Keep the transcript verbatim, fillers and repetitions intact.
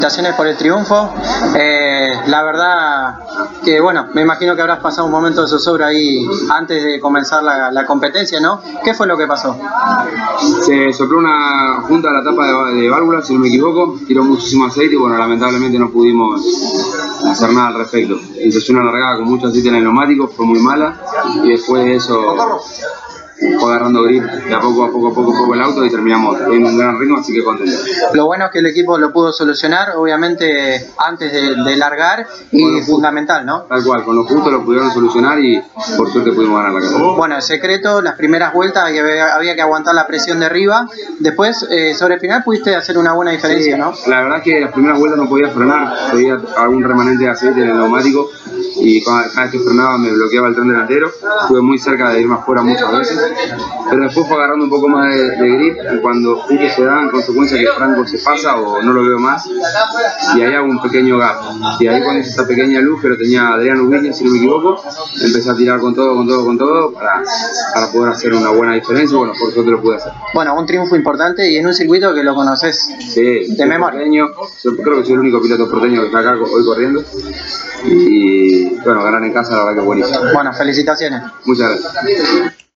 Felicitaciones por el triunfo. Eh, la verdad que, bueno, me imagino que habrás pasado un momento de zozobra ahí antes de comenzar la, la competencia, ¿no? ¿Qué fue lo que pasó? Se sopló una junta a la tapa de, de válvulas, si no me equivoco, tiró muchísimo aceite y bueno, lamentablemente no pudimos hacer nada al respecto. Empezó una largada con mucho aceite en el neumático, fue muy mala y después de eso fue agarrando grip de a poco a poco a poco a poco el auto y terminamos en un gran ritmo, así que contento. Lo bueno es que el equipo lo pudo solucionar, obviamente antes de, de largar, y Justo, fundamental, ¿no? Tal cual, con lo justo lo pudieron solucionar y por suerte pudimos ganar la carrera. Bueno, el secreto, las primeras vueltas había, había que aguantar la presión de arriba, después eh, sobre el final pudiste hacer una buena diferencia, Sí, ¿no? la verdad es que las primeras vueltas no podía frenar, tenía algún remanente de aceite en el neumático y cada vez que frenaba me bloqueaba el tren delantero, estuve muy cerca de irme afuera muchas veces, pero después fue agarrando un poco más de, de grip y cuando justo se da en consecuencia que Franco se pasa o no lo veo más y ahí hago un pequeño gap y ahí cuando hice esta pequeña luz que lo tenía Adriano Ubilla, si no me equivoco, empecé a tirar con todo, con todo, con todo para, para poder hacer una buena diferencia y bueno, por suerte lo pude hacer. Bueno, un triunfo importante y en un circuito que lo conoces Sí, de memoria. Porteño, yo creo que soy el único piloto porteño que está acá hoy corriendo y bueno, ganar en casa la verdad que es buenísimo. Bueno, felicitaciones. Muchas gracias.